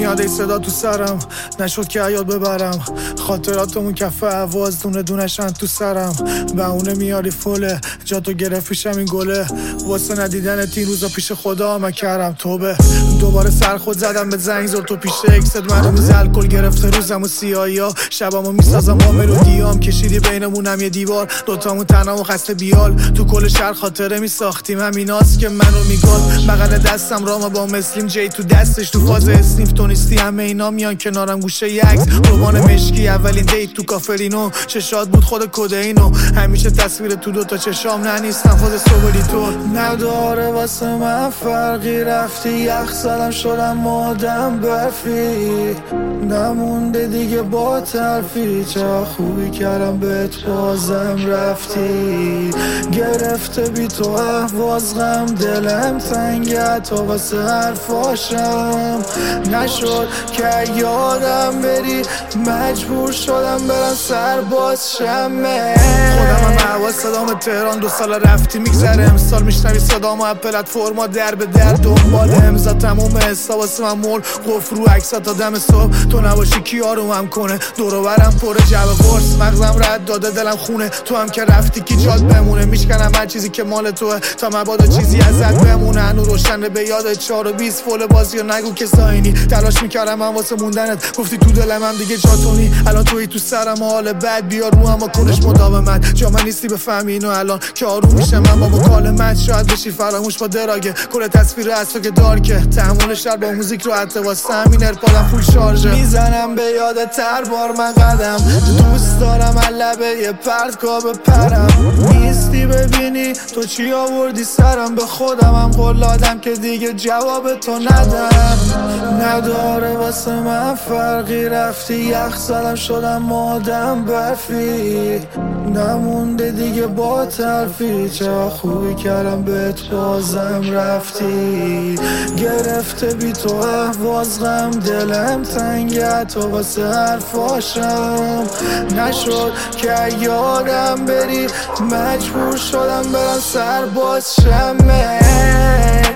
میاد ای صدا تو سرم، نشد که یاد ببرم خاطراتمون کف عواز دونه دونشن تو سرم. بهونه میاری فله جا تو گرفتیشم این گله، واسه ندیدن این روزا پیش خدا من کردم توبه. دوباره سر خود زدم به زنگ زور تو پیش اکست، منو میز الکل گرفته روزم و سیاهی ها، شبامو میسازم با ملودیام، کشیدی بینمونم یه دیوار، دوتامون تنها و خسته بیال، تو کل شهر خاطره میساختیم، همیناست که منو میگاد. بغل دستم رام با مسلیم جی تو دستش، تو فاز اسنیف تو نیستی، همه اینا میان کنارم گوشه یه عکس روبان مشکی، اولین دیت تو کافرینو، چشات بود خود کدئینو، همیشه تصویر تو دوتا چشام ننیستم فاز صبحی تو نداره واسه من فرقی، رفتی یخ زدم شدم آدم برفی، نمونده دیگه با ترفی، چه خوبی کردم بهت بازم رفتی، گرفته بی تو احواز غم، دلم تنگه تا واسه حرفاشم، نشد که یادم بری، مجبور شدم برم سرباز شمه. خودم هم حواس صدام تهران 2 سال رفتی میگذره، امسال میشنوی صدام و پلتفرما در به در دنبال امضا تموم حساب واسه من مول قفل رو عکسات تا دم صبح، تو نباشی کی آرومم کنه، دور و برم پر جو قرص، مغزم رد داده دلم خونه، تو هم که رفتی کی جات بمونه، میشکنم هر چیزی که مال توه تا مبادا چیزی ازت بمونه، هنو روشنه به یاد 4 و 20 فول بازی و نگو که ساینی، تلاش میکردم من واسه موندنت، گفتی تو دلم هم دیگه جاتونی، الان توی تو سرم حال بد بیار رو هم کنش مداومت، جا من نیستی بفهمی اینو الان که آروم میشم من با مکالمت، شاید بشی فراموش با دراگه کل تصویر از تو که دارکه، تحمل شهر با موزیک رو حتی واسه همین ارپادم فول شارژه، میزنم به یاد تر بار من قدم، دوست دارم لبه یه پرتگاه بپرم، نیستی ببینی تو چی آوردی سرم، به خودم هم قول دادم که دیگه جواب تو ندم، نداره واسه من فرقی، رفتی یخ زدم شدم آدم برفی، نمونده دیگه با ترفی، چه خوبی کردم بهت بازم رفتی، گرفته بی تو احواز غم، دلم تنگه تو واسه حرفاشم، نشد که یادم بری، مجبور شدم برم سرباز شمه.